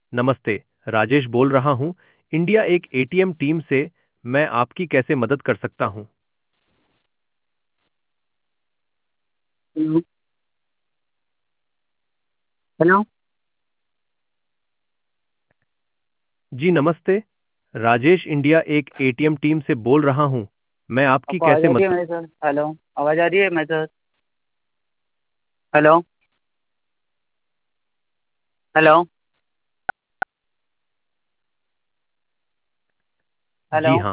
नमस्ते, राजेश बोल रहा हूँ। इंडिया एक एटीएम टीम से। मैं आपकी कैसे मदद कर सकता हूँ? हेलो। हेलो। जी नमस्ते, राजेश इंडिया एक एटीएम टीम से बोल रहा हूँ। मैं आपकी आपको आवाज़ कैसे आ रही है मदद? मेरे सर? हेलो। आवाज़ आ रही है मेरे सर? हेलो। हेलो। हेलो। जी हाँ।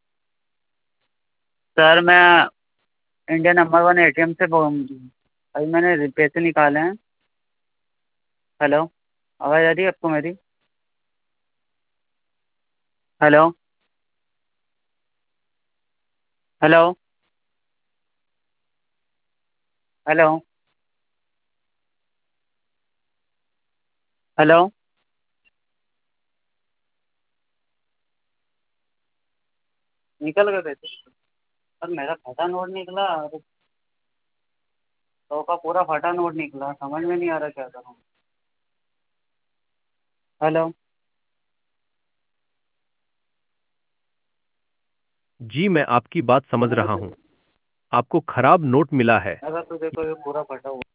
सर मैं इंडिया नंबर 1 एटीएम से अभी मैंने पैसे निकाले हैं। हेलो। आवाज़ आ रही है आपको मेरी? हेलो। हेलो। हेलो। हेलो। निकल गए पैसे? सर मेरा फटा नोट निकला और 100 का पूरा फटा नोट निकला, समझ में नहीं आ रहा क्या करूँ। हेलो। जी मैं आपकी बात समझ रहा हूँ। आपको खराब नोट मिला है। अगर तो देखो ये पूरा फटा हुआ